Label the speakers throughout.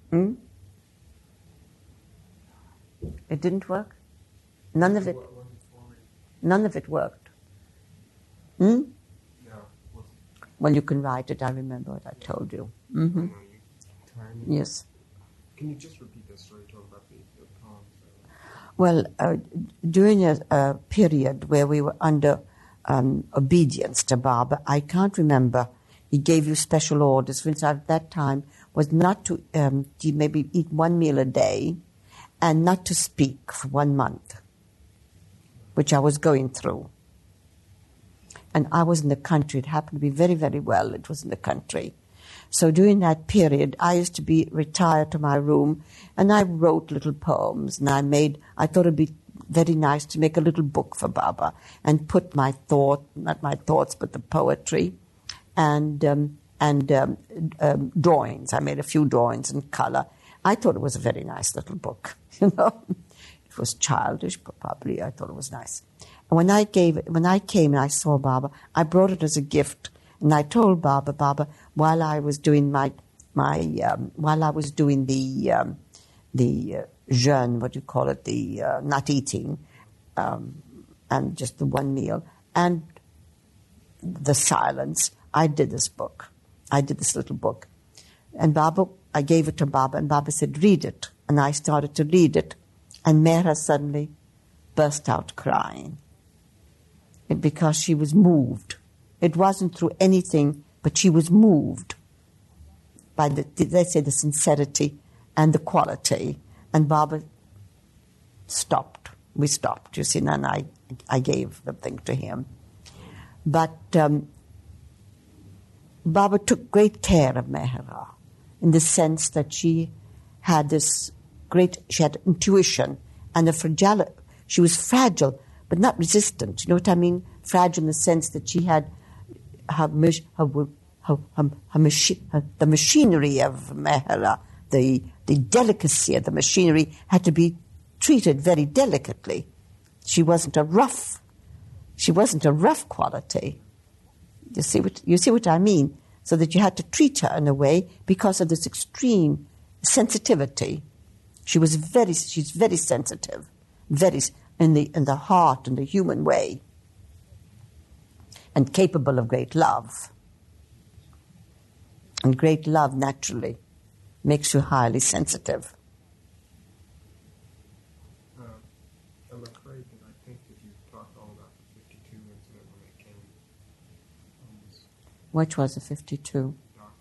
Speaker 1: Hmm? It didn't work? None of it worked. Hmm? Well, you can write it. I remember what I told you. Mm-hmm. Yes.
Speaker 2: Can you just repeat that story? Talk about the poems.
Speaker 1: Well, during a period where we were under obedience to Baba, I can't remember. He gave you special orders. For instance, at that time was not to maybe eat one meal a day and not to speak for 1 month, which I was going through. And I was in the country. It happened to be very, very well. It was in the country. So during that period, I used to be retired to my room, and I wrote little poems. And I thought it'd be very nice to make a little book for Baba and put my not my thoughts, but the poetry and drawings. I made a few drawings in color. I thought it was a very nice little book, you know. It was childish, but probably I thought it was nice. And when I came and I saw Baba, I brought it as a gift, and I told Baba, while I was doing the jeûne, what do you call it, the not eating, and just the one meal, and the silence, I did this book. I did this little book. And I gave it to Baba, and Baba said, read it. And I started to read it, and Mehra suddenly burst out crying because she was moved. It wasn't through anything, but she was moved by the sincerity and the quality. And Baba stopped. We stopped, you see, and I gave the thing to him. But Baba took great care of Mehra in the sense that she had intuition and she was fragile, but not resistant. You know what I mean? Fragile in the sense that she had the machinery of Mehra, the delicacy of the machinery had to be treated very delicately. She wasn't a rough quality. You see what I mean? So that you had to treat her in a way because of this extreme sensitivity. She's very sensitive, very in the heart, in the human way, and capable of great love. And great love naturally makes you highly sensitive.
Speaker 2: I'm afraid that I think that you talked all about the 52 incident when it came.
Speaker 1: Which was the 52?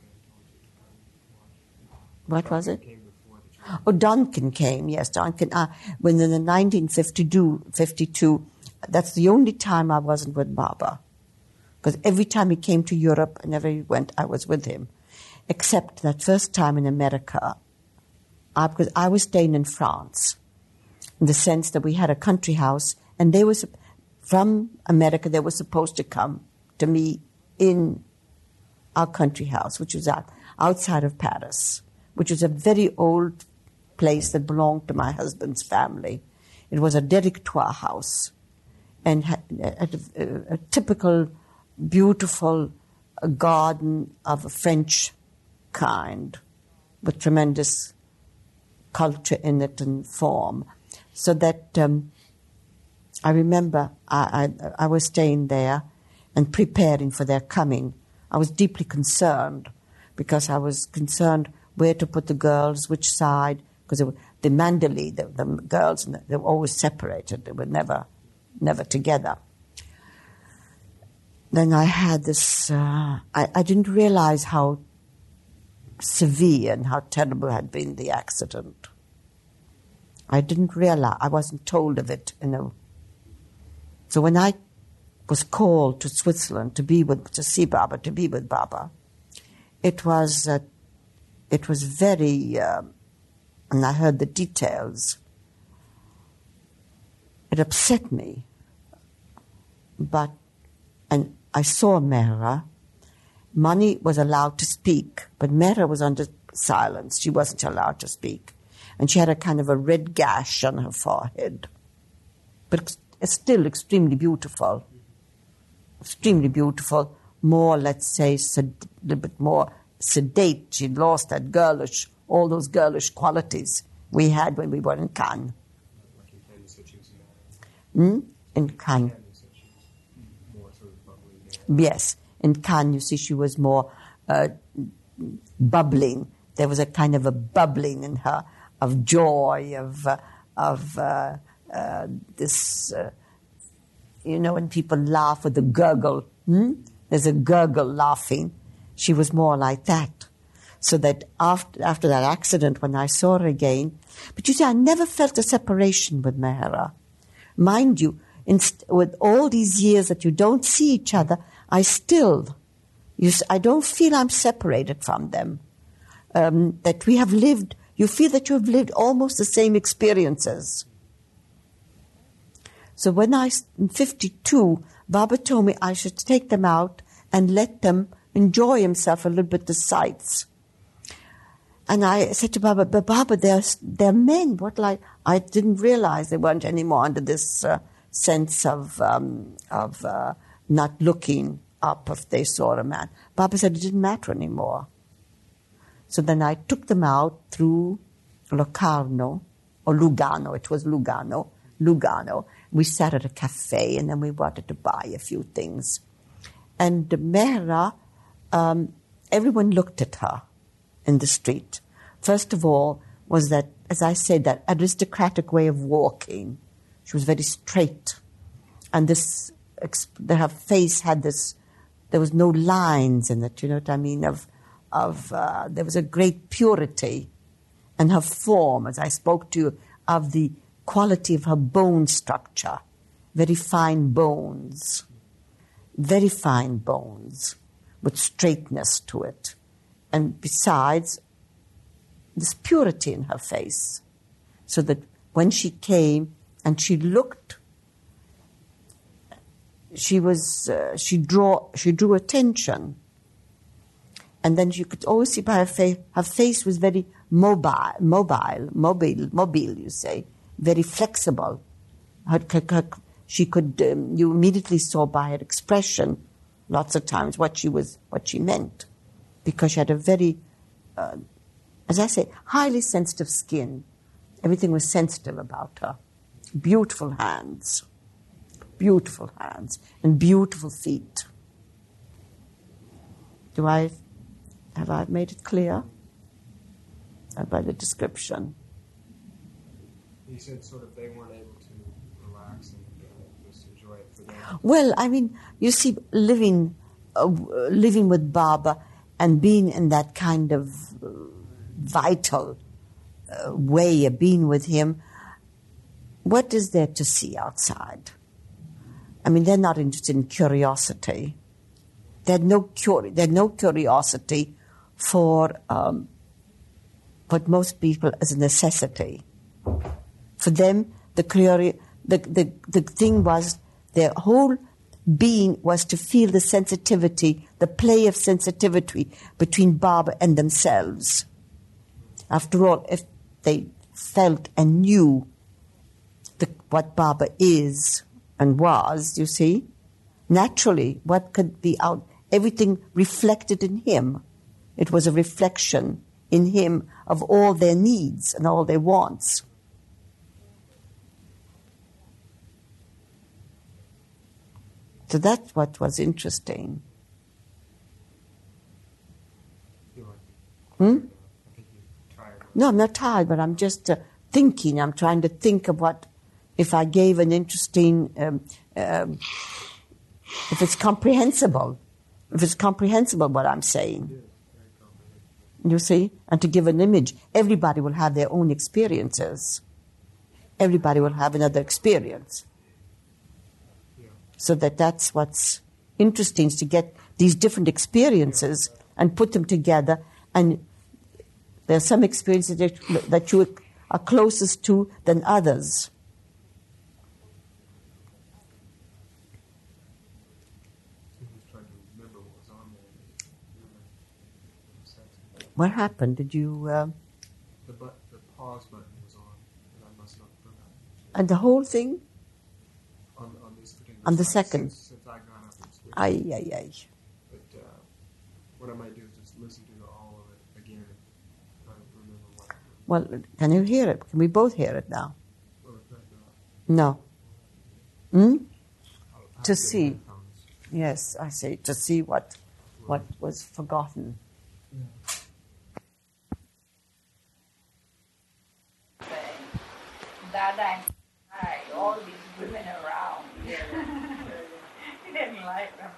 Speaker 1: What was it? Oh, Duncan came, yes, Duncan. When in the 1952, that's the only time I wasn't with Baba. Because every time he came to Europe, and whenever he went, I was with him. Except that first time in America, because I was staying in France, in the sense that we had a country house, and from America, they were supposed to come to me in our country house, which was outside of Paris, which was a very old place that belonged to my husband's family. It was a directoire house, and had a typical, beautiful garden of a French kind, with tremendous culture in it and form. So that I remember I was staying there and preparing for their coming. I was deeply concerned because I was concerned where to put the girls, which side, because the Mandalay, the girls, they were always separated. They were never together. Then I had this, I didn't realize how severe and how terrible had been the accident. I didn't realize, I wasn't told of it, you know. So when I was called to Switzerland to see Baba, to be with Baba, it was very, and I heard the details. It upset me, and I saw Mehra. Mani was allowed to speak, but Mehra was under silence. She wasn't allowed to speak. And she had a kind of a red gash on her forehead. But it's still extremely beautiful. Extremely beautiful. More, let's say, a little bit more sedate. She'd lost that girlish, all those girlish qualities we had when we were in Cannes.
Speaker 2: Like in Cannes, you said she was
Speaker 1: In Cannes.
Speaker 2: you said she was more sort of bubbly.
Speaker 1: Yes. In Cannes, you see, she was more bubbling. There was a kind of a bubbling in her of joy, of this, when people laugh with a gurgle. There's a gurgle laughing. She was more like that. So that after that accident, when I saw her again, but you see, I never felt a separation with Mehera. Mind you, with all these years that you don't see each other, I don't feel I'm separated from them. That we have lived, you feel that you have lived almost the same experiences. So when in 52, Baba told me I should take them out and let them enjoy himself a little bit the sights. And I said to Baba, but Baba, they're men. I didn't realize they weren't anymore under this sense of not looking up if they saw a man. Baba said it didn't matter anymore. So then I took them out through Locarno, or Lugano. It was Lugano. We sat at a cafe, and then we wanted to buy a few things. And Mehera, everyone looked at her in the street. First of all was that, as I said, that aristocratic way of walking. She was very straight. And her face had this, there was no lines in it, you know what I mean, there was a great purity. And her form, as I spoke to you, of the quality of her bone structure, very fine bones, with straightness to it. And besides, this purity in her face, so that when she came and she looked, she drew attention. And then you could always see by her face was very mobile, you say, very flexible. You immediately saw by her expression, lots of times, what she meant, because she had a very, as I say, highly sensitive skin. Everything was sensitive about her. Beautiful hands, and beautiful feet. Have I made it clear by the description?
Speaker 2: You said sort of they weren't able to relax and just enjoy it for them.
Speaker 1: Well, I mean, you see, living with Baba and being in that kind of vital way of being with him, what is there to see outside? I mean, they're not interested in curiosity. They had no curiosity for what most people as a necessity. For them, the thing was, their whole being was to feel the sensitivity, the play of sensitivity between Baba and themselves. After all, if they felt and knew what Baba is and was, you see, naturally, what could be out? Everything reflected in him. It was a reflection in him of all their needs and all their wants. So that's what was interesting. I think you're tired. No, I'm not tired, but I'm just thinking. I'm trying to think of what, if I gave an interesting, if it's comprehensible. If it's comprehensible what I'm saying.
Speaker 2: Yes, very comprehensible.
Speaker 1: You see? And to give an image, everybody will have their own experiences. Everybody will have another experience. So that's what's interesting, is to get these different experiences and put them together. And there are some experiences that you are closest to than others.
Speaker 2: I'm just trying to remember what was on there.
Speaker 1: What happened? Did you...
Speaker 2: The pause button was on, and I must not have forgotten.
Speaker 1: And the whole thing?
Speaker 2: On this particular
Speaker 1: On the
Speaker 2: slide,
Speaker 1: second.
Speaker 2: Since I got up and switched.
Speaker 1: Aye.
Speaker 2: But what I might do is just listen to the
Speaker 1: Well, can you hear it? Can we both hear it now?
Speaker 2: Well, it's not-
Speaker 1: No. Hmm?
Speaker 2: I'll have
Speaker 1: To
Speaker 2: get
Speaker 1: see.
Speaker 2: headphones.
Speaker 1: Yes, I see. To see what was forgotten.
Speaker 3: Dada and I, all these women around. He didn't like them.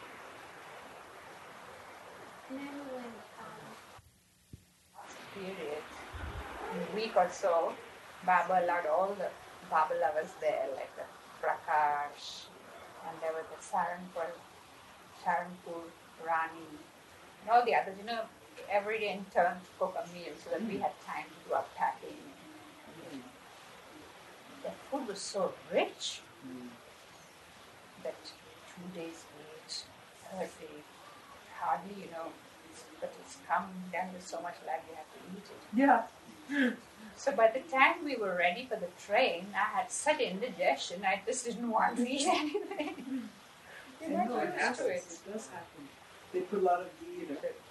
Speaker 3: Last period, in a week or so, Baba allowed all the Baba lovers there, like the Prakash, and there was the Saranpur Rani, and all the others, every day in turn to cook a meal so that we had time to do our packing. The food was so rich that 2 days late, third day, hardly, but it's come down with so much like you have to eat it.
Speaker 4: Yeah.
Speaker 3: So by the time we were ready for the train, I had such indigestion, I just didn't want to eat anything.
Speaker 4: I
Speaker 3: You're
Speaker 4: know
Speaker 3: not
Speaker 4: it
Speaker 3: used
Speaker 4: happens.
Speaker 3: to it.
Speaker 4: It does happen. They put a lot of ghee in it.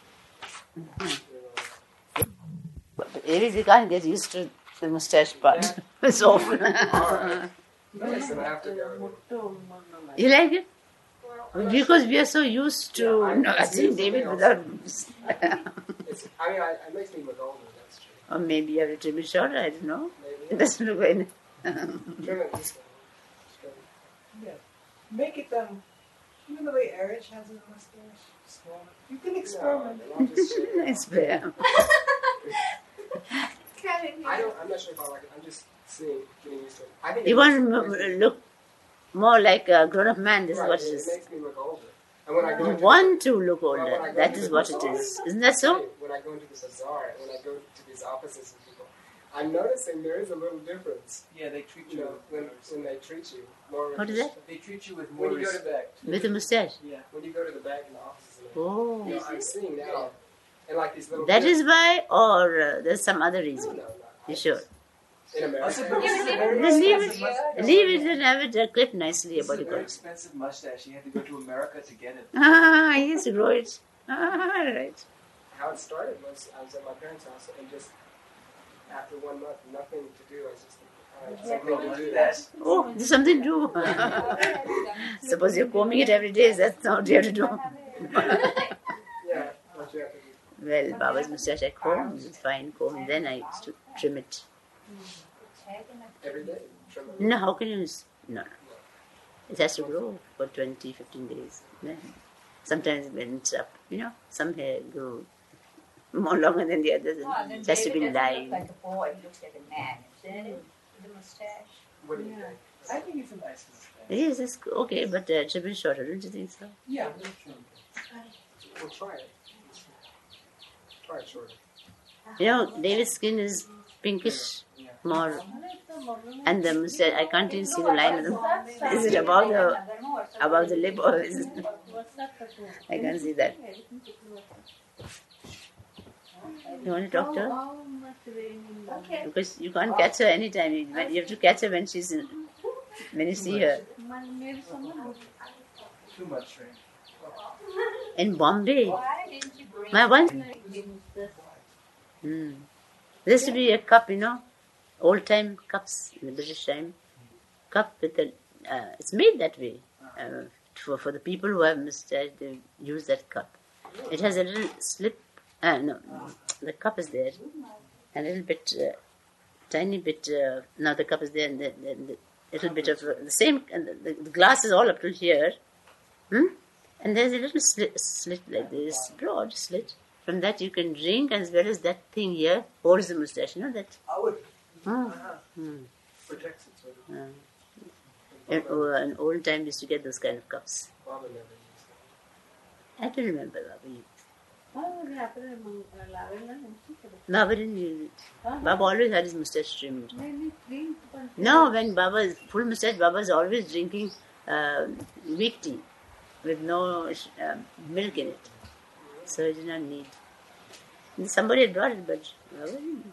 Speaker 5: But Aries, you can't get used to the mustache part. It's awful.
Speaker 2: Alright. Nice, and I have to go.
Speaker 5: You like it? Because we are so used to seeing David without.
Speaker 2: It makes me look older, that's true.
Speaker 5: Or maybe you have a trim it shorter, I don't know. It
Speaker 2: Maybe.
Speaker 5: doesn't look any.
Speaker 2: Trim it this way.
Speaker 4: Yeah. Make it even the way Erich has a mustache, small. You can experiment.
Speaker 2: No, I'll just shave it
Speaker 5: Nice
Speaker 2: off.
Speaker 5: bear.
Speaker 2: I'm not sure if I like it. I'm just getting used to it. I think
Speaker 5: You
Speaker 2: it
Speaker 5: want
Speaker 2: makes
Speaker 5: to
Speaker 2: me-
Speaker 5: look more like a grown up man, this is
Speaker 2: right,
Speaker 5: what it
Speaker 2: it
Speaker 5: is.
Speaker 2: makes me look older. And when I go
Speaker 5: You
Speaker 2: into
Speaker 5: want to look
Speaker 2: when I
Speaker 5: older,
Speaker 2: go
Speaker 5: that
Speaker 2: into
Speaker 5: is
Speaker 2: the
Speaker 5: what it
Speaker 2: bazaar,
Speaker 5: is. Isn't that so?
Speaker 2: When I go into the bazaar, when I go to these offices with people, I'm noticing there is a little difference.
Speaker 4: Yeah, they treat
Speaker 2: You
Speaker 4: you
Speaker 2: know, when they treat you more.
Speaker 5: What is that?
Speaker 4: They treat you with more
Speaker 2: When you go to the
Speaker 4: respect.
Speaker 5: With a mustache.
Speaker 4: Yeah.
Speaker 2: when you go to the bank and the offices, and
Speaker 5: Oh.
Speaker 2: I'm seeing now, and like these little.
Speaker 5: That
Speaker 2: kids-
Speaker 5: is why, or there's some other
Speaker 2: No,
Speaker 5: reason?
Speaker 2: no.
Speaker 5: You sure?
Speaker 2: In
Speaker 4: Also,
Speaker 2: America.
Speaker 4: this is a
Speaker 3: Yeah,
Speaker 4: very
Speaker 5: Then leave
Speaker 4: expensive mustache.
Speaker 5: it. Leave it and have it clipped nicely
Speaker 4: This is
Speaker 5: about
Speaker 4: a
Speaker 5: the
Speaker 4: very
Speaker 5: collar.
Speaker 4: expensive mustache. You had to go to America to get it.
Speaker 5: Ah, he used to grow it. Ah, right.
Speaker 2: How it started was I was at my parents' house and just after 1 month, nothing to do. I was just something to do.
Speaker 4: Mustache.
Speaker 5: Oh, there's something to do. Suppose you're combing it every day, that's not what you have to do.
Speaker 2: Yeah, what you have to do.
Speaker 5: Well, Baba's mustache I comb, it's fine comb, and then I used to trim it.
Speaker 2: Every day. Trim it.
Speaker 5: No, how can you? No. It has to grow for 20, 15 days. Then sometimes when it's up, some hair grow more longer than the others.
Speaker 3: Oh, and then
Speaker 5: It has to
Speaker 3: David
Speaker 5: be
Speaker 3: doesn't
Speaker 5: lined.
Speaker 3: look like a boy, he looks like a man, isn't it? With a mustache.
Speaker 2: What do you
Speaker 4: Yeah.
Speaker 2: think?
Speaker 4: I think it's a nice mustache.
Speaker 5: Yes, it's okay, but trim it shorter, don't you think so?
Speaker 4: Yeah.
Speaker 2: We'll try it. Try it shorter.
Speaker 5: David's skin is pinkish, more, and the mustache, I can't even see the line of the. Is it above the lip or is it? I can't see that. You want to talk to her?
Speaker 3: Okay.
Speaker 5: Because you can't catch her anytime. You have to catch her when when you see her.
Speaker 4: Too much rain.
Speaker 5: In Bombay,
Speaker 3: Why didn't you bring
Speaker 5: my one. There used to be a cup, old time cups in the British time. Cup with it's made that way. For the people who have mustache, they use that cup. It has a little slip. No, the cup is there. A little bit, tiny bit. Now the cup is there, and the little bit of the same. And the glass is all up to here. And there's a little slit like this, broad slit. From that you can drink, as well as that thing here holds the mustache. You know that?
Speaker 4: I would.
Speaker 5: Hmm.
Speaker 4: Protects it. Sort of.
Speaker 5: In old time, used to get those kind of cups.
Speaker 2: Baba never used it.
Speaker 5: I don't remember Baba. Baba didn't use it. Baba always had his mustache trimmed. No, when Baba's full mustache, Baba's always drinking weak tea with no milk in it. So he did not need. Somebody had brought it, but Baba didn't.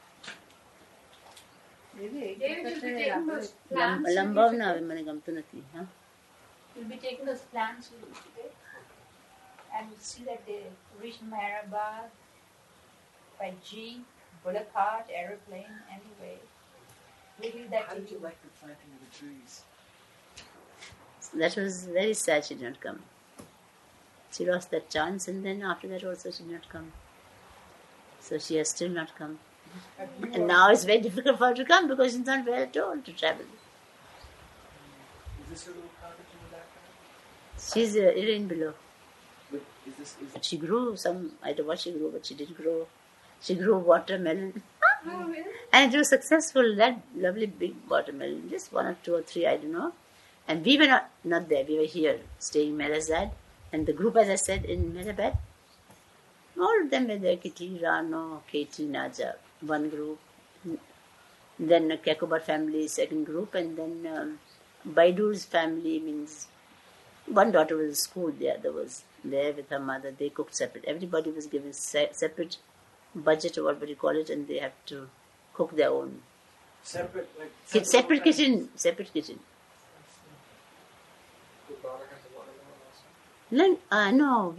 Speaker 3: David, you'll be taking those plants.
Speaker 5: Lambav na મને ગમતું નથી હા.
Speaker 3: You'll be taking those plants with you today. And see that they reach Mehrabad by G. bullock cart, aeroplane, anyway. Really, that
Speaker 4: How did you like the planting of the trees?
Speaker 5: That was very sad she did not come. She lost that chance, and then after that also she did not come. So she has still not come.
Speaker 4: Have you,
Speaker 5: And now it's very difficult for her to come because she's not well at all to travel.
Speaker 4: is this your little cottage in the background?
Speaker 5: She's in below.
Speaker 4: But is this
Speaker 5: She grew some, I don't know what she grew, but she did grow. She grew watermelon.
Speaker 3: Oh, really?
Speaker 5: And it was successful, that lovely big watermelon. Just 1 or 2 or 3, I don't know. And we were not there, we were here, staying in Merazad. And the group, as I said, in Mehrabad, all of them were there, Kitty, Rano, Katie, Naja, one group. Then Kekobar family, second group. And then Baidu's family, means one daughter was in school, the other was there with her mother. They cooked separate. Everybody was given separate budget or whatever you call it, and they have to cook their own.
Speaker 4: separate, like
Speaker 5: Separate kitchen. Separate kitchen.
Speaker 2: Your daughter has a watermelon also.
Speaker 5: No,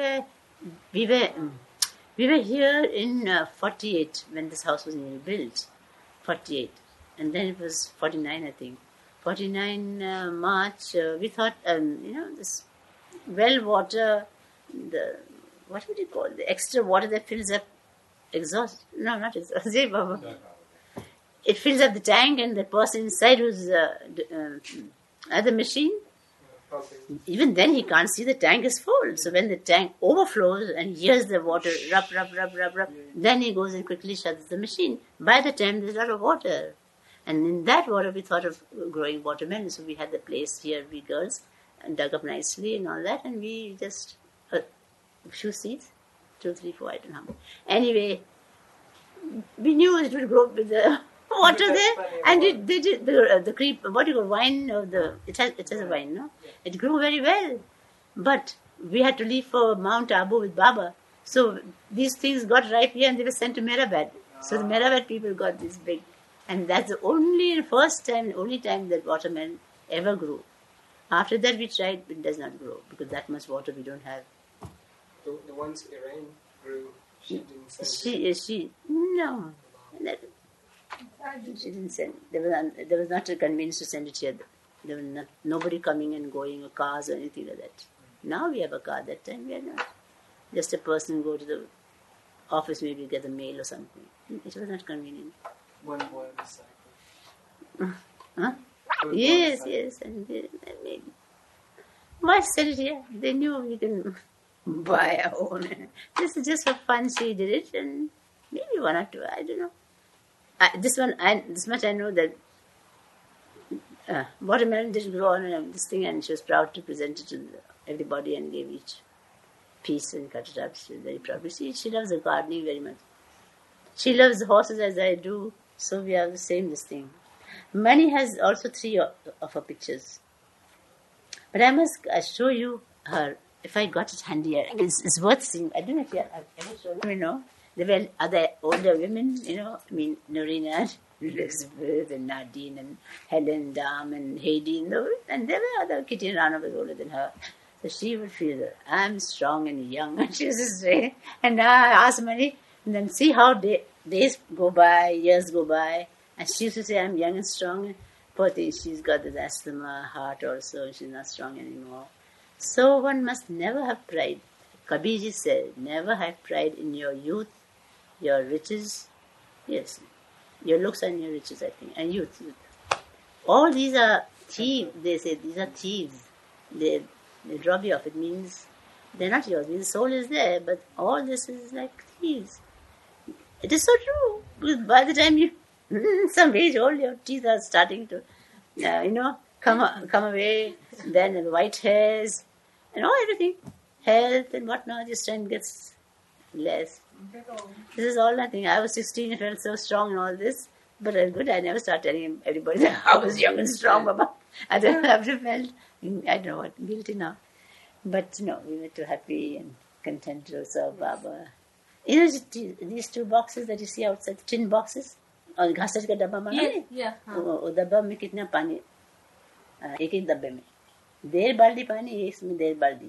Speaker 5: we were here in 48 when this house was nearly built. 48, and then it was 49, I think. 49 March. We thought, this well water, what would you call it? The extra water that fills up exhaust? No, not exhaust. It fills up the tank, and the person inside who's at the machine.
Speaker 2: Pumping.
Speaker 5: Even then he can't see the tank is full. So when the tank overflows and hears the water rub, then he goes and quickly shuts the machine. By the time there's a lot of water. And in that water we thought of growing watermelon. So we had the place here, we girls, and dug up nicely and all that. And we just, a few seeds, 2, 3, 4, I don't know how many. Anyway, we knew it would grow with the water there. And they did the creep, what do you call, wine, it has a vine, no? It grew very well. But we had to leave for Mount Abu with Baba. So these things got ripe here and they were sent to Mehrabad. So the Mehrabad people got this big. And that's the only time that watermelon ever grew. After that we tried, it does not grow because that much water we don't have.
Speaker 2: The ones Irain grew, she didn't send.
Speaker 5: No. She didn't send. There was not a convenience to send it here. There was nobody coming and going, or cars or anything like that. Now we have a car. That time we had not. Just a person go to the office, maybe get the mail or something. It was not convenient.
Speaker 4: one boy on the cycle.
Speaker 5: Huh?
Speaker 4: One boy
Speaker 5: Yes,
Speaker 4: on the
Speaker 5: yes. And maybe. Why sell it here? They knew we can buy our own. This is just for fun. She did it, and maybe 1 or 2. I don't know. This much I know that watermelon did grow on this thing, and she was proud to present it to everybody and gave each piece and cut it up. She was very proud. She loves the gardening very much. She loves the horses as I do, so we have the same this thing. Mani has also 3 of her pictures. But I must show you her, if I got it handy here. It's worth seeing. I don't know if I've ever shown you. There were other older women, Norina, Elizabeth and Nadine and Helen Dam and Heidi, and there were other. Kitty Rana was older than her. So she would feel that I'm strong and young. And she was just saying, and now I asked Mani, and then see how days go by, years go by. And she used to say, I'm young and strong. Poor thing, she's got this asthma, heart also, she's not strong anymore. So one must never have pride. Kabirji said, never have pride in your youth, your riches, yes, your looks and your riches, I think, and youth. All these are thieves, they say, these are thieves. They rob you of it, means they're not yours, means the soul is there, but all this is like thieves. It is so true, because by the time you, some age old, your teeth are starting to, come away, then the white hairs, and everything, health and whatnot, your strength gets less. This is all nothing. I was 16, I felt so strong and all this, but good, I never started telling everybody that I was young and strong, Baba. I don't have to felt, I don't know what, guilty now. But no, we were too happy and content to serve Baba. These 2 boxes that you see outside, tin boxes, और घास का डब्बा माना नहीं, वो डब्बा में कितना पानी, एक डब्बे में 1.5 बाल्टी पानी, इसमें 1.5 बाल्टी,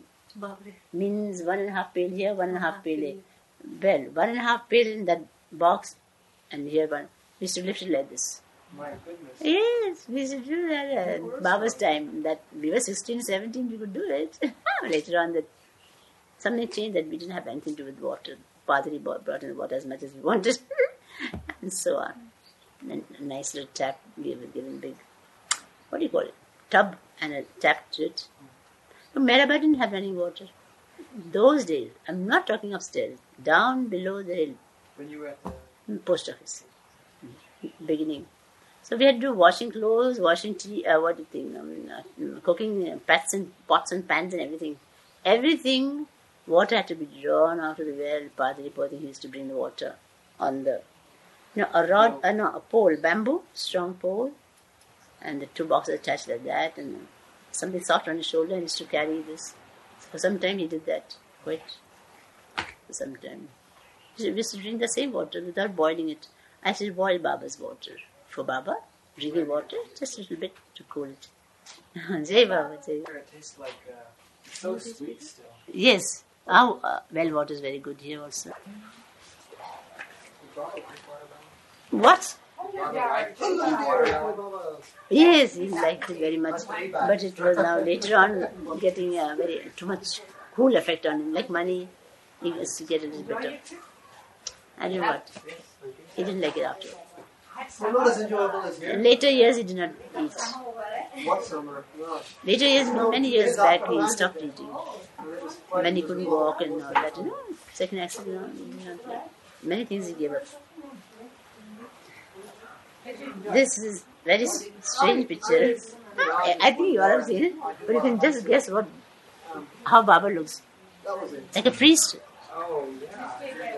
Speaker 5: means 1.5 pail here, 1.5 pail here. Well, 1.5 pail in that box And here one, we used to lift it like this.
Speaker 2: My goodness.
Speaker 5: Yes, we used to do that at Baba's time. That we were 16, 17, we could do it. Later on, that something changed that we didn't have anything to do with water. Padri brought in water as much as we wanted, and so on. And a nice little tap, we were given big, what do you call it? Tub and a tap to it. But Mehrabad didn't have running water. Those days, I'm not talking upstairs, down below the hill,
Speaker 2: When you were at the
Speaker 5: post office, beginning. So we had to do washing clothes, washing tea, what do you think, cooking pots and pans and everything. Everything, water had to be drawn out of the well. Padri Pothi used to bring the water on the, a pole, bamboo, strong pole, and the two boxes attached like that, and something soft on his shoulder, and he used to carry this. So for some time he did that, quite for some time. We used to drink the same water without boiling it. I should boil Baba's water. For Baba, drinking water, just a little bit to cool it. Jai Baba, Jai Baba.
Speaker 2: it tastes like it's so sweet still.
Speaker 5: Yes, well water is very good here also. What? Yes, he liked it very much. But it was now later on getting a very too much cool effect on him. Like money, he used to get a little bit of. I don't know what. He didn't like it after.
Speaker 2: Well, not as enjoyable as
Speaker 5: In later years, he did not eat.
Speaker 2: what summer? No.
Speaker 5: Later years, many years back, he stopped eating. When he couldn't walk and all that, second accident, many things he gave up. This is very strange picture. I think you all have seen it, but you can just guess how Baba looks.
Speaker 2: That was it.
Speaker 5: Like a priest.
Speaker 2: Oh, yeah.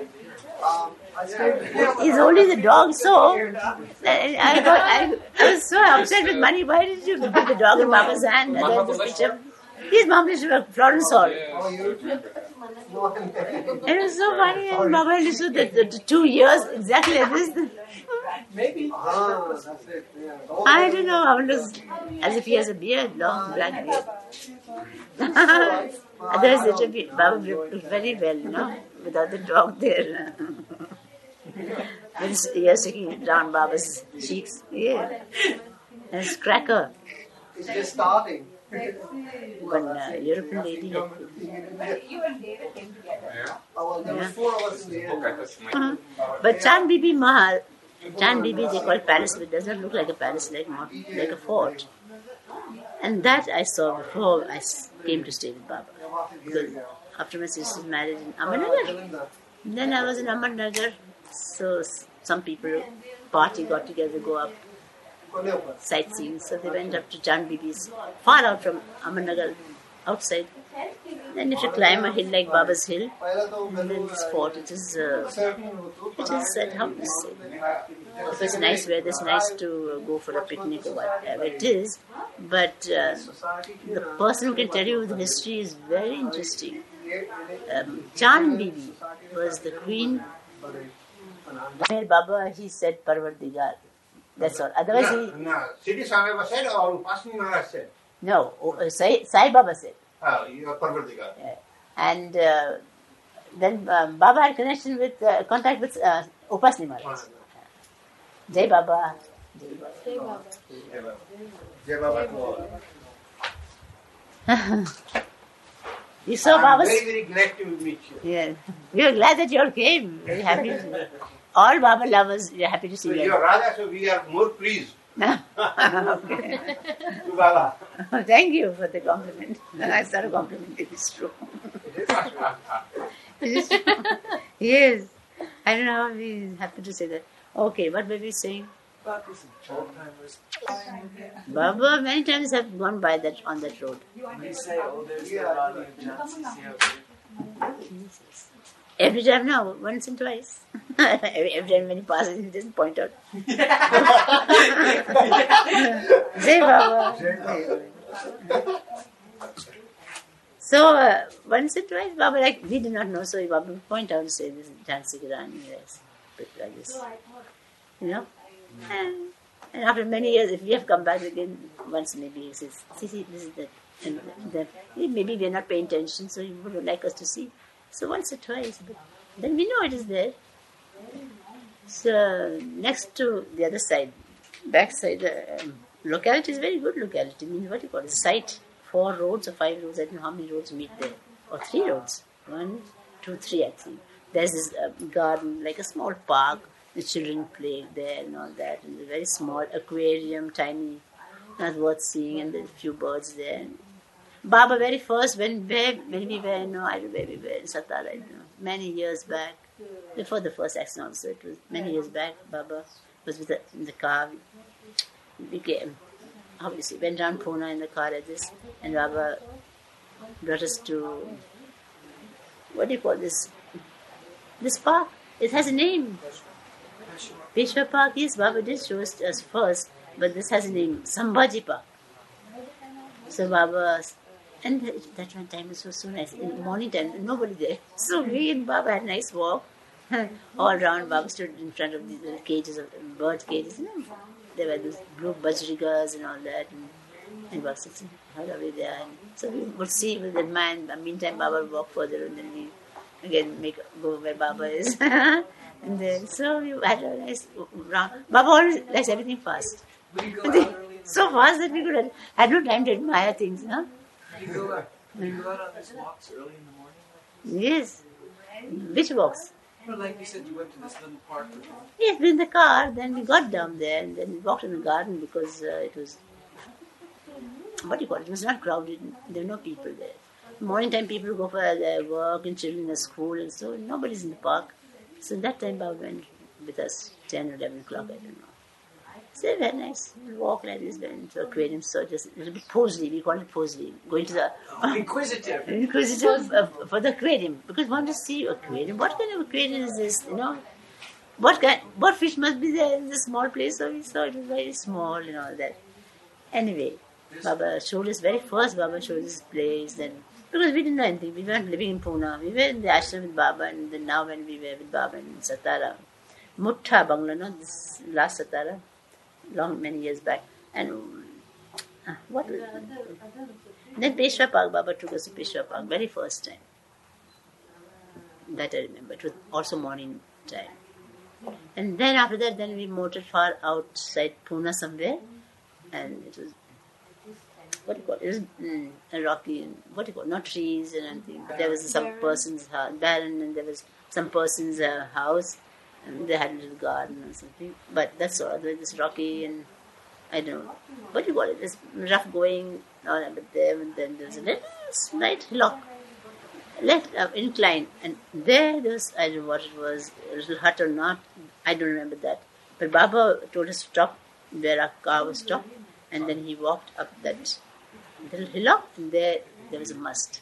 Speaker 5: He's holding the dog, so I was so upset with money. Why did you put the dog in Baba's hand? And then this picture. His mom is from Florence Hall. It was so funny, and Baba listened the 2 years exactly like this.
Speaker 2: Maybe. That's it. Yeah.
Speaker 5: I don't know how it looks, as if he has a beard, long black beard. Otherwise, Baba looked very well, without the dog there. With his ears sticking down Baba's cheeks. Yeah. And his cracker.
Speaker 2: It's just starting.
Speaker 5: One European lady had
Speaker 3: You and David came together.
Speaker 2: Oh, well, there were 4 of us in the end.
Speaker 5: But Chand Bibi Mahal, Chand Bibi they call palace, but it does not look like a palace, not like a fort. And that I saw before I came to stay with Baba. Because after my sister married in Amarnagar, then I was in Amarnagar, so some people, party got together, go up, sightseeing. So they went up to Chand Bibi's, far out from Amarnagar, outside. Then if you climb a hill like Baba's Hill, and then this fort, it is at how to say. If it's nice weather, it's nice to go for a picnic or whatever it is. But the person who can tell you the history is very interesting. Chand Bibi was the queen. Baba, he said Parvardigar. That's all. Otherwise,
Speaker 6: Siti Sai Baba said or Upasani Maharaj said?
Speaker 5: No, Sai Baba said.
Speaker 6: You are Parvardigar.
Speaker 5: And then Baba had connection with, contact with Upasani Maharaj. Jai Baba.
Speaker 6: Jai Baba to all.
Speaker 5: You saw
Speaker 6: I'm
Speaker 5: Baba's...
Speaker 6: very, very glad to meet you.
Speaker 5: Yeah. We are glad that you all came. Very happy. All Baba lovers, we are happy to see
Speaker 6: So
Speaker 5: you.
Speaker 6: you are Raja, so we are more pleased.
Speaker 5: Okay.
Speaker 6: To Baba.
Speaker 5: Thank you for the compliment. That's not a compliment, it is true. It is true. Yes. I don't know how we happy to say that. Okay, what were we saying?
Speaker 2: About this old timers.
Speaker 5: Baba many times have gone by that on that road.
Speaker 2: When you say, oh, there's the body of Jhansi out
Speaker 5: Every time now, once and twice. every time when he passes, he doesn't point out. Jai Baba. So, once and twice, Baba, like, we did not know, so Baba would point out and say, this is Jhansi Ki Rani, yes, like this. And after many years, if we have come back again, once maybe he says, see, this is that. And that. Maybe we are not paying attention, so he would like us to see. So once or twice, but then we know it is there. So next to the other side, back side, the locality is very good locality. Means what you call it, site. 4 roads or 5 roads, I don't know how many roads meet there. Or 3 roads. 1, 2, 3 I think. There's this garden, like a small park. The children play there and all that. And a very small aquarium, tiny, not worth seeing, and there's a few birds there. Baba very first, when we were, I don't know where we were in Satara, I don't know, many years back, before the first accident also, it was many years back, Baba was with in the car. We came, obviously, went down Pune in the car like this, and Baba brought us to, what do you call this? This park, it has a name. Peshwa Park, yes, Baba did show us first, but this has a name, Sambhaji Park. So Baba, and that one time was so nice. In the morning time, nobody there. So we and Baba had a nice walk. All around, Baba stood in front of these little cages, of bird cages. You know, there were those blue bajrigas and all that. And Baba said, how are we there? And so we would see with that man. Meantime, Baba would walk further, and then we again go where Baba is. And then, so we had a nice round. Baba always likes everything fast.
Speaker 4: Would you go out early in the
Speaker 5: So fast that we could had no time to admire things, huh?
Speaker 4: Would you go out on these walks early in the morning?
Speaker 5: Yes. Which walks?
Speaker 4: Well, like you said, you went to this little park.
Speaker 5: Yes, in the car. Then we got down there and then we walked in the garden because it was, what do you call it? It was not crowded. There were no people there. Morning time, people go for their work and children at school, and so nobody's in the park. So that time, Baba went with us 10 or 11 o'clock, I don't know. So very nice. We walk like this, went to aquarium, so just a little bit posely, we call it posely. Going to the
Speaker 4: Inquisitive.
Speaker 5: for the aquarium, because we want to see aquarium. What kind of aquarium is this? You know, what fish must be there in this small place? So we saw it was very small and all that. Anyway, Baba showed us very first. Baba showed us this place, then because we didn't know anything. We weren't living in Pune. We were in the ashram with Baba, and then now when we were with Baba in Satara, Mutta Bangla, no, this last Satara. Many years back. And what was it? Then Peshwa Park, Baba took us to Peshwa Park, very first time. That I remember. It was also morning time. And then after that, then we motored far outside Pune somewhere. And it was, what do you call it? It was rocky, and what do you call it? Not trees and anything. There was some person's house, barren, and there was some person's house. And they had a little garden or something. But that's all. This rocky and I don't know. What do you call it? It's rough going, all that, but there, and then there's a little slight hillock. Left incline. And there was, I don't know what it was, a little hut or not. I don't remember that. But Baba told us to stop where our car was stopped. And then he walked up that little hillock. And there was a must.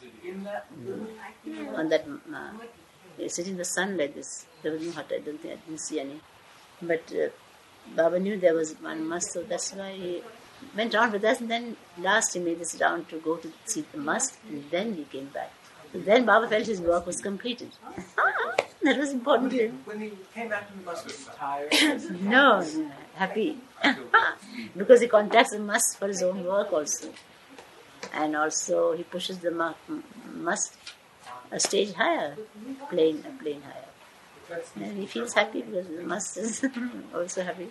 Speaker 5: On that sitting in the sun like this. There was no hut, I didn't see any. But Baba knew there was one must, so that's why he went on with us. And then last he made us round to go to see the must, and then we came back. So then Baba felt his work was completed. That was important to him.
Speaker 4: When he came back from the must, was he tired?
Speaker 5: No, happy. Because he contacts the must for his own work also. And also he pushes the must a stage higher, a plane higher. And he feels happy because the must is also happy.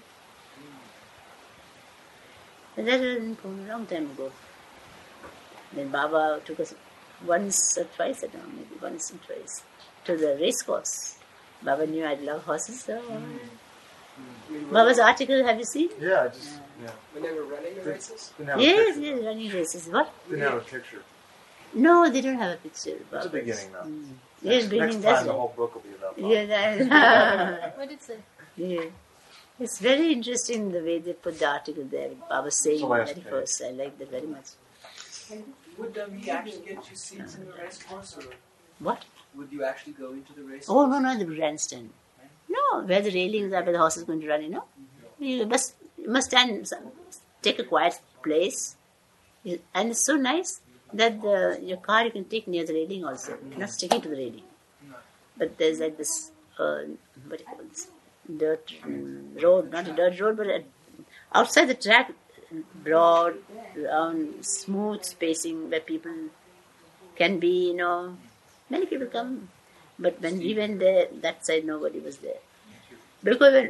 Speaker 5: And that was in Pune a long time ago. Then Baba took us once or twice, I don't know, maybe once or twice, to the race course. Baba knew I'd love horses, so... Baba's article, have you seen?
Speaker 7: Yeah,
Speaker 2: When they were running the races?
Speaker 5: Yes, running races. What?
Speaker 7: Didn't have a picture.
Speaker 5: No, they don't have a picture.
Speaker 7: It's a beginning now.
Speaker 5: Yes,
Speaker 7: Next time the whole book will be about Baba.
Speaker 5: Yeah,
Speaker 8: What is it?
Speaker 5: yeah. It's very interesting the way they put the article there. Baba saying
Speaker 7: the last
Speaker 5: very
Speaker 7: page.
Speaker 5: first. I like that very much.
Speaker 4: Would he actually get you seats in the race course, or
Speaker 5: What?
Speaker 4: would you actually go into the race
Speaker 5: Oh,
Speaker 4: course?
Speaker 5: no, the grandstand. No, where the railings are, where the horse is going to run, you know. You must stand, take a quiet place. And it's so nice that your car you can take near the railing also, not sticking to the railing. But there's like this, what do you call this, dirt road, not a dirt road, but outside the track, broad, round, smooth spacing where people can be, you know. Many people come, but when we went there, that side nobody was there. Because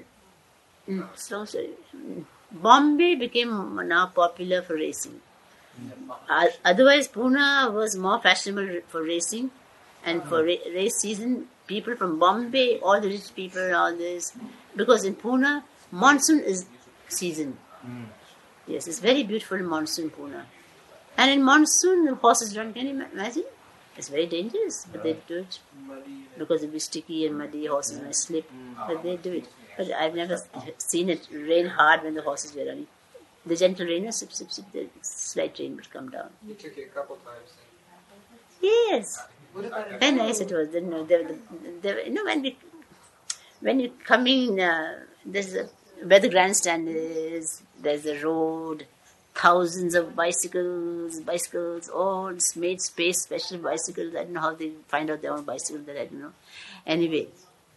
Speaker 5: Bombay became now popular for racing. Otherwise, Pune was more fashionable for racing, and for race season, people from Bombay, all the rich people, all this, because in Pune, monsoon is season. Yes, it's very beautiful in monsoon, Pune. And in monsoon, the horses run. Can you imagine? It's very dangerous, but they do it because it'll be sticky and muddy. Horses may slip, but they do it. But I've never seen it rain hard when the horses were running. The gentle rain, sip, sip, sip, the slight rain would come down.
Speaker 2: You took it a couple times.
Speaker 5: Yes, very nice it was. You know, when you come in, where the grandstand is. There's a road, thousands of bicycles, all made space, special bicycles. I don't know how they find out their own bicycles, that I don't know. Anyway,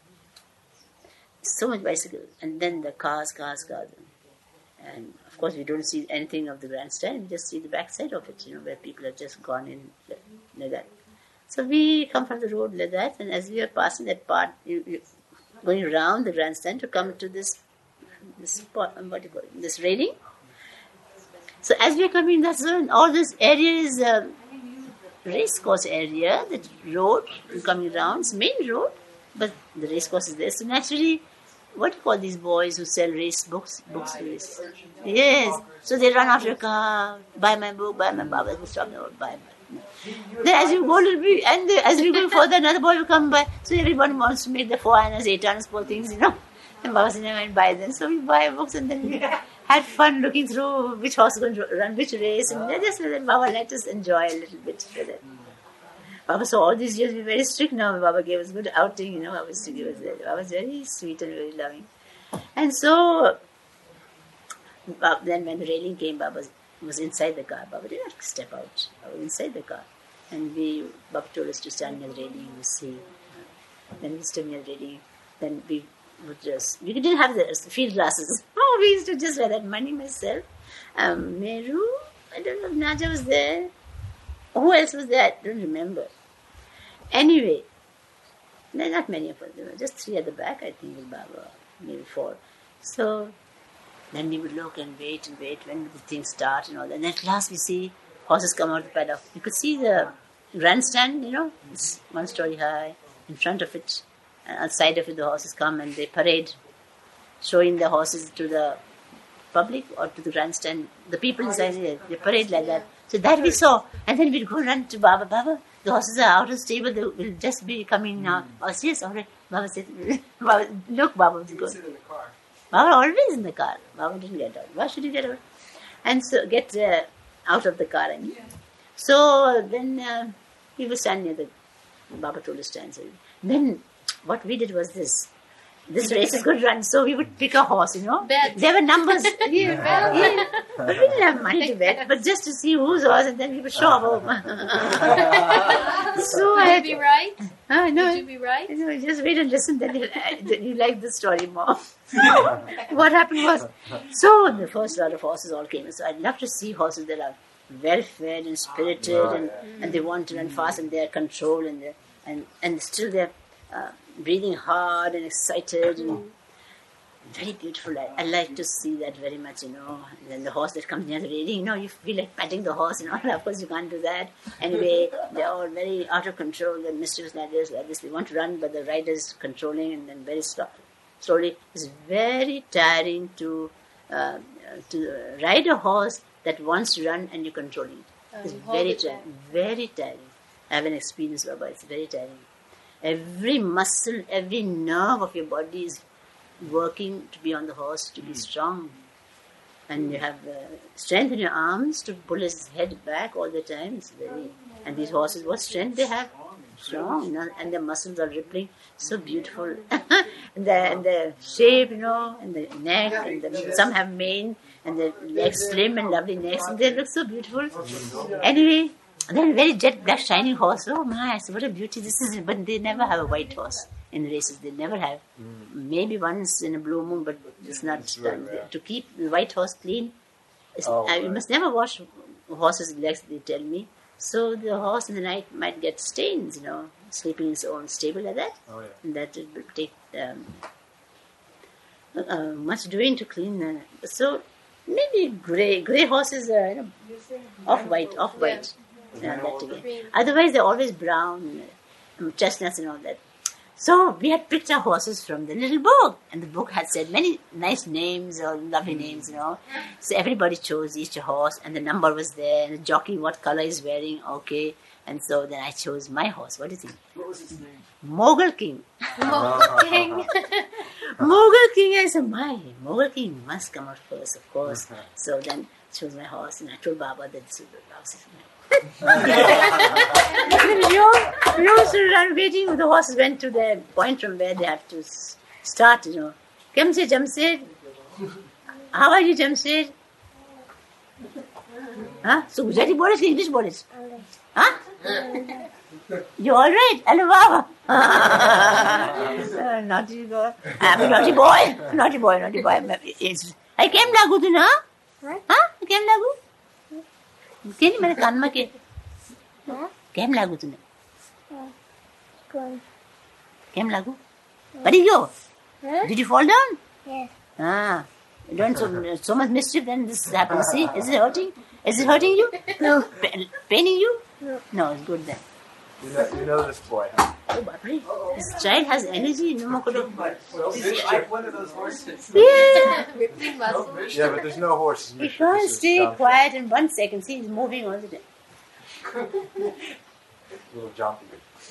Speaker 5: so much bicycles. And then the cars. And of course, we don't see anything of the grandstand. We just see the backside of it, where people have just gone in like that. So we come from the road like that, and as we are passing that part, going around the grandstand to come to this spot, what do you call it, this railing. So as we are coming, that's when all this area is race course area, that road coming around, it's main road, but the race course is there. So naturally, what do you call these boys who sell race books race? Yes. So they run after a car, buy my book, buy my Baba, buy my. Then as you go a little bit, and as we go further, another boy will come by. So everyone wants to make the 4 annas, 8 annas, poor things, And Baba said, and buy them. So we buy books and then we had fun looking through which horse is going to run which race. And just let Baba let us enjoy a little bit. Baba, so all these years we were very strict now. Baba gave us good outing, Baba was very sweet and very loving. And so, then when the railing came, Baba was inside the car. Baba did not step out. Baba was inside the car. And Baba told us to stand near the railing and see. Then we stood near the railing. Then we didn't have the field glasses. Oh, we used to just wear that. Money myself. Meru, I don't know if Naja was there. Who else was there? I don't remember. Anyway, there are not many of us. There were just 3 at the back, I think, with Baba, maybe 4. So then we would look and wait when the things start and all that. And at last we see horses come out of the paddock. You could see the grandstand, it's 1 story high. In front of it, outside of it, the horses come and they parade, showing the horses to the public or to the grandstand. The people inside they parade like that. So that we saw. And then we'd go run to Baba. Baba, the horses are out of the stable. They will just be coming now. Oh, yes, all right. Baba said, look, Baba was good.
Speaker 2: Sit in the car.
Speaker 5: Baba always in the car. Baba didn't get out. Why should he get out? And so get out of the car, I mean. So then he was standing near the Baba told us to stand. So then what we did was this race is going to run, so we would pick a horse,
Speaker 8: Bet.
Speaker 5: There were numbers. But we didn't have money to bet, but just to see whose horse, and then we would show up home. So
Speaker 8: Would you be right?
Speaker 5: No.
Speaker 8: Would you be right?
Speaker 5: Just wait and listen, then you like the story more. What happened was, so the first lot of horses all came. So I'd love to see horses that are well fed and spirited, and they want to run fast, and they're controlled, and still they're breathing hard and excited and very beautiful. I like to see that very much, And then the horse that comes near the railing, you feel like patting the horse, Of course, you can't do that. Anyway, they're all very out of control. They're mischievous like this. They want to run, but the rider is controlling and then very slowly. It's very tiring to ride a horse that wants to run and you're controlling it. It's very tiring. Very tiring. I have an experience, Baba. It's very tiring. Every muscle, every nerve of your body is working to be on the horse, to be strong. And you have strength in your arms to pull his head back all the time. And these horses, what strength they have? Strong, and their muscles are rippling, so beautiful. and the shape, and the neck, and some have mane, and the legs slim and lovely necks, and they look so beautiful. Anyway, then very jet black shining horse. Oh my, so what a beauty this is. But they never have a white horse in the races. They never have. Maybe once in a blue moon, but it's not done. To keep the white horse clean, you must never wash horses' legs, they tell me. So the horse in the night might get stains, sleeping in its own stable like that.
Speaker 7: Oh, yeah.
Speaker 5: And that it will take much doing to clean. So maybe grey horses are off-white. That together. Otherwise, they're always brown, chestnuts and all that. So we had picked our horses from the little book, and the book had said many nice names or lovely names, So everybody chose each horse, and the number was there, and the jockey, what color is wearing, okay. And so then I chose my horse. What do you think?
Speaker 2: What was his name?
Speaker 5: Mogul King.
Speaker 8: Mogul King.
Speaker 5: Mogul King. I said, Mogul King must come out first, of course. So then I chose my horse, and I told Baba that this was the horse. I'm waiting. The horses went to the point from where they have to start. Come say, Jamshed. How are you, Jamshed? Huh? So Gujarati boys, English boys. Huh? You all right? Hello, Baba. Naughty boy. I'm a naughty boy. Naughty boy. I came lagu tu na? Huh? I came lagu. Kini mere kan ma ke? Came lagu tu na? Came lagu? Where did you go? Did you fall down?
Speaker 8: Yes.
Speaker 5: Doing so much mischief, then this happens. See, is it hurting? Is it hurting you?
Speaker 8: No.
Speaker 5: Paining you?
Speaker 8: No.
Speaker 5: No, it's good then.
Speaker 7: You know this boy, huh?
Speaker 5: Oh, Bapri. This child has energy. No more could have.
Speaker 2: He's like one of those horses.
Speaker 5: Yeah.
Speaker 8: Rippling muscle.
Speaker 7: Yeah, but there's no horses.
Speaker 5: You can't stay quiet in 1 second. See, he's moving all the time.
Speaker 7: Little jumpy.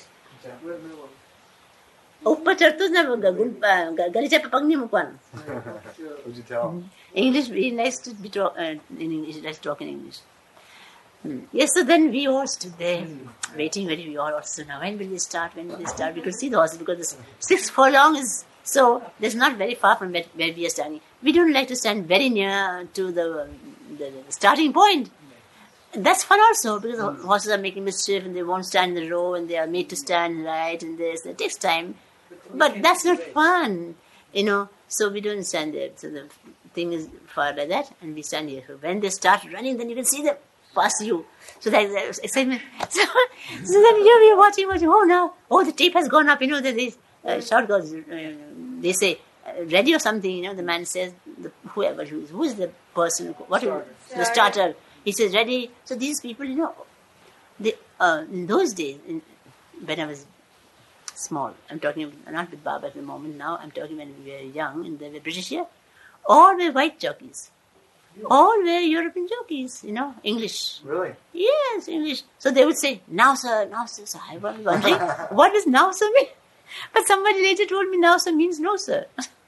Speaker 5: Uppa chartus na galicha pe pagni mukan.
Speaker 7: What'd you tell him?
Speaker 5: English, he likes to be in English. He likes to talk in English. Yes, so then we all stood there waiting. We all also now. When will they start? When will they start? We could see the horses because the 6 furlong is so. There's not very far from where we are standing. We don't like to stand very near to the starting point. That's fun also because the horses are making mischief and they won't stand in the row and they are made to stand right and this. It takes time, but that's not fun, So we don't stand there. So the thing is far like that, and we stand here. So when they start running, then you can see them past you. So there's excitement. So then here we are watching. Oh, the tape has gone up. These short girls, they say, ready or something. The man says, who is the person? The starter. He says, ready. So these people, they, in those days, when I was small, I'm talking not with Baba at the moment now, I'm talking when we were young and they were British here, all were white jockeys. All were European jockeys, English.
Speaker 7: Really?
Speaker 5: Yes, English. So they would say, now sir. So I was wondering, what does now sir mean? But somebody later told me now sir means no sir.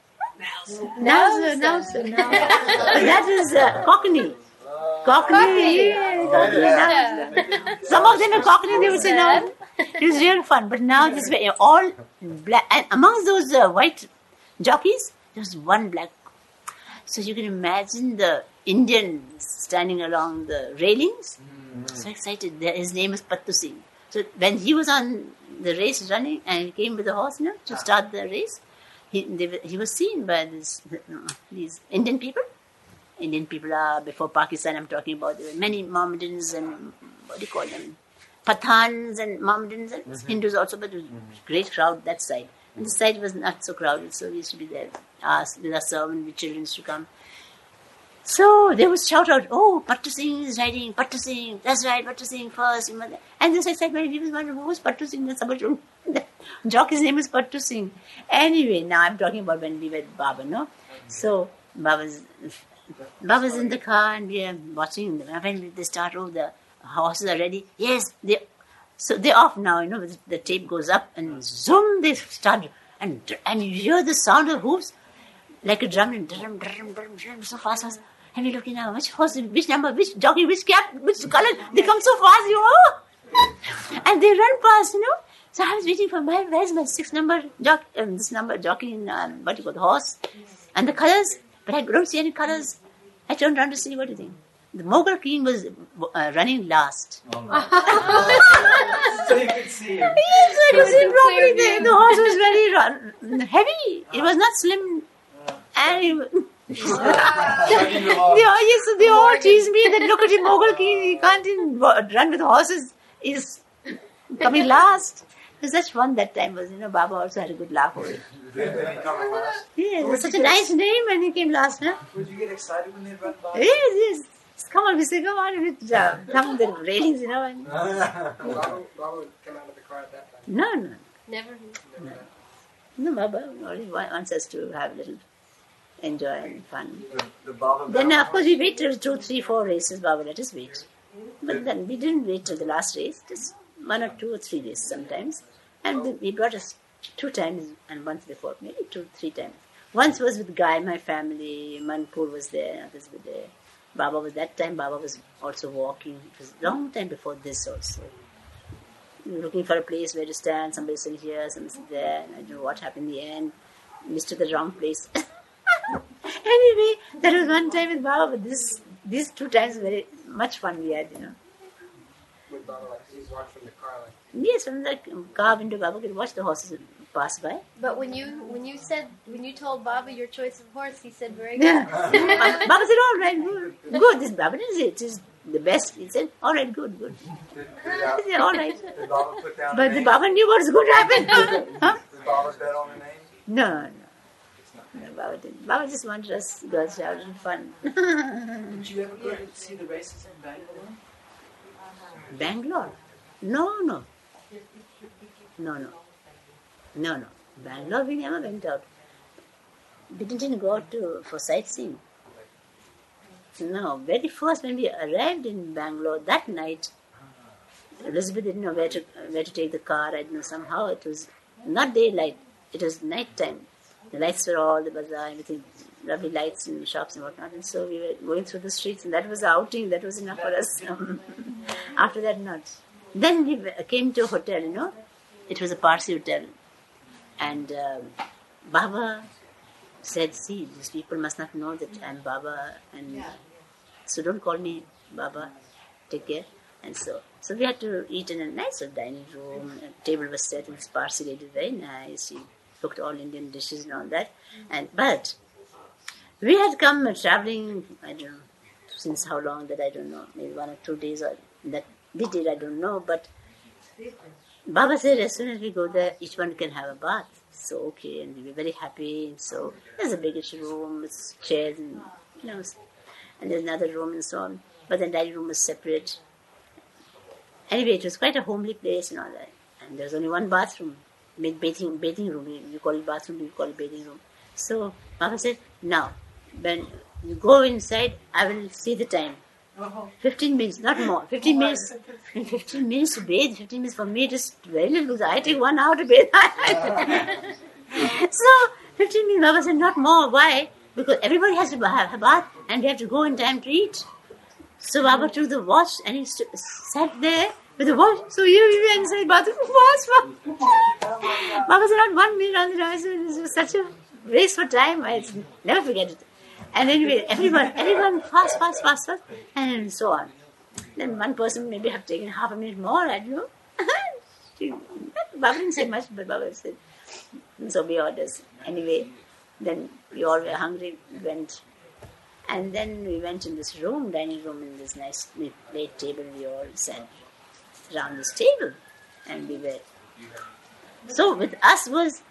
Speaker 5: Now sir. That is Cockney. Cockney. Some of them are Cockney, they would say now. It was real fun. But now this way, all black. And amongst those white jockeys, there was one black. So you can imagine the Indians standing along the railings. So excited. His name is Pattu Singh. So when he was on the race running and he came with the horse to start the race, he was seen by these Indian people. Indian people are before Pakistan. I'm talking about there were many Mohammedans and what do you call them, Pathans and Mohammedans and Hindus also, but there was a great crowd that side. And this side was not so crowded, so we used to be there. With our servant, with children to come. So they would shout out, "Oh, Pattu Singh is riding! Pattu Singh! That's right, Pattu Singh first!" And this excitement, people wonder, who was Pattu Singh? Then somebody told me, the jockey's name is Pattu Singh. Anyway, now I'm talking about when we were at Baba, no? So Baba's in the car and we are watching them. When they start, the horses are ready. Yes, they're off now, the tape goes up and zoom, they start. And you hear the sound of hooves like a drum, so fast. And we're looking now, which horse, which number, which jockey, which cap, which color, they come so fast, and they run past, So I was waiting for where's my 6 number jockey in, what do you call the horse? And the colors, but I don't see any colors. I turned around to see, what do you think? The Mogul King was running last.
Speaker 2: So you could see him.
Speaker 5: Yes, I could see properly. The horse was very heavy. It was not slim. And they all tease me that look at the Mogul King, he can't even run with horses. He's coming last. was such fun that time. Was Baba also had a good laugh over it.
Speaker 7: Did he come last?
Speaker 5: Yeah, it was such a nice name, and he came last, huh?
Speaker 4: Would you get excited when they run by?
Speaker 5: Yes. Come on, we say, come on, come the railings, and
Speaker 2: Baba would come out of the car at that time.
Speaker 5: no.
Speaker 8: Never.
Speaker 5: No, Baba only wants us to have a little enjoy and fun.
Speaker 7: The Baba
Speaker 5: Then,
Speaker 7: Bell
Speaker 5: of course, we wait till 2, 3, 4 races. Baba let us wait. But then we didn't wait till the last race, just 1 or 2 or 3 races sometimes. And he brought us 2 times and once before, maybe 2, 3 times. Once was with Guy, my family, Manpur was there, others were there. Baba was also walking. It was a long time before this also. We were looking for a place where to stand. Somebody sitting here, somebody sitting there. And I don't know what happened in the end. Missed the wrong place. Anyway, that was one time with Baba, but these 2 times very much fun we had,
Speaker 2: With Baba, like, he's watched from the car, like,
Speaker 5: Yes, from the car window, Baba could watch the horses pass by.
Speaker 8: But when you told Baba your choice of horse, he said very good.
Speaker 5: Yeah. Baba said, all right, good. This Baba didn't say it is the best. He said, all right, good. I said, all right.
Speaker 7: Did Baba put down
Speaker 5: But
Speaker 7: the
Speaker 5: the
Speaker 7: name?
Speaker 5: Baba knew what was going to happen. Huh?
Speaker 7: Did Baba bet on the name?
Speaker 5: No, Baba didn't. Baba just wanted us girls to have a little fun.
Speaker 4: Did you ever go to see the races in Bangalore?
Speaker 5: Bangalore? No. Bangalore, we never went out. We didn't go out for sightseeing. No, very first when we arrived in Bangalore that night, Elizabeth didn't know where to take the car. I don't know, somehow it was not daylight, it was night time. The lights were all, the bazaar, everything, lovely lights in the shops and whatnot. And so we were going through the streets, and that was the outing, that was enough for us. After that, not. Then we came to a hotel, It was a Parsi hotel. And Baba said, see, these people must not know that I'm Baba, and so don't call me Baba, take care. And so we had to eat in a nice dining room. A table was set, and this Parsi lady, very nice. She cooked all Indian dishes and all that. But we had come traveling, I don't know, since how long that I don't know, maybe 1 or 2 days, or that we did, I don't know. But Baba said, as soon as we go there, each one can have a bath. So, okay, and we were very happy. So, there's a biggish room with chairs and, and there's another room and so on. But the dining room was separate. Anyway, it was quite a homely place and all that. And there was only one bathroom, bathing room. You call it bathroom, you call it bathing room. So, Baba said, now, when you go inside, I will see the time. 15 minutes, not more. 15 minutes. 15 minutes to bathe. 15 minutes for me, just very little. I take 1 hour to bathe. So, 15 minutes, Baba said, not more. Why? Because everybody has to have a bath and we have to go in time to eat. So, Baba took the watch and he sat there with the watch. So, you went inside the bathroom. Baba said, not 1 minute on the time. It was such a race for time. I never forget it. And anyway, everyone fast, and so on. Then one person maybe have taken half a minute more, I don't know. Baba didn't say much, but Baba said, so we orders. Anyway, then we all were hungry, we went. And then we went in this room, dining room, in this nice late table, we all sat around this table. And we were. So with us was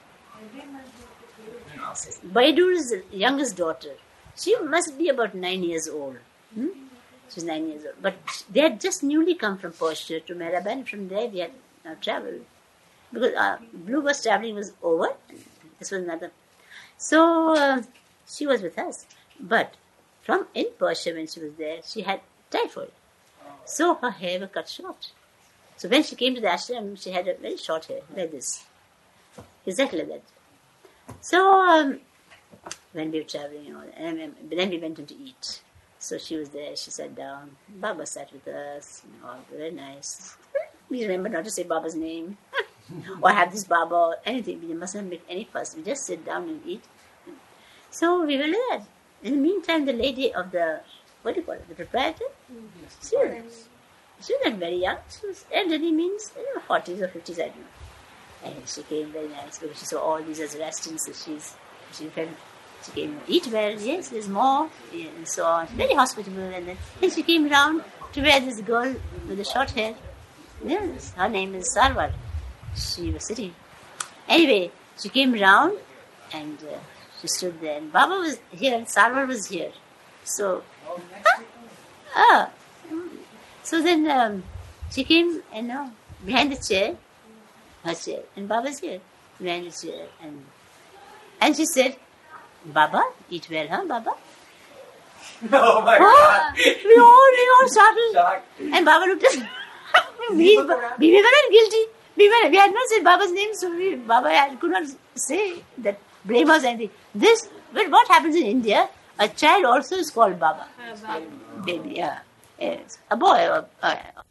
Speaker 5: Baidur's youngest daughter. She must be about 9 years old. She's 9 years old. But they had just newly come from Persia to Mehraban. From there we had travelled. Because Blue Bus travelling was over. This was another. So she was with us. But from in Persia when she was there, she had typhoid. So her hair was cut short. So when she came to the ashram, she had a very short hair, like this. Exactly like that. So when we were traveling, and then we went in to eat. So she was there, she sat down. Baba sat with us, all very nice. We remember not to say Baba's name, or have this Baba, or anything. We must not make any fuss. We just sit down and eat. So we were there. In the meantime, the lady of the, what do you call it, the proprietor? She was not very young. She was elderly, means 40s or 50s, I don't know. And she came very nice because she saw all these as restaurants. So she felt. She came, eat well, yes, there's more, and so on. Very hospitable. And then she came round to where this girl with the short hair, yes, her name is Sarwar. she was sitting. Anyway, she came round and she stood there. And Baba was here and Sarwar was here. So, so then she came, behind the chair, her chair, and Baba's here, behind the chair. And she said, Baba, eat well, huh, Baba?
Speaker 7: Oh my God.
Speaker 5: We all startled.
Speaker 7: Shocked.
Speaker 5: And Baba looked at we were not guilty. We had not said Baba's name, so Baba could not say that blame us anything. But what happens in India, a child also is called Baba.
Speaker 8: Baba.
Speaker 5: Baby, yeah. Yes. A boy.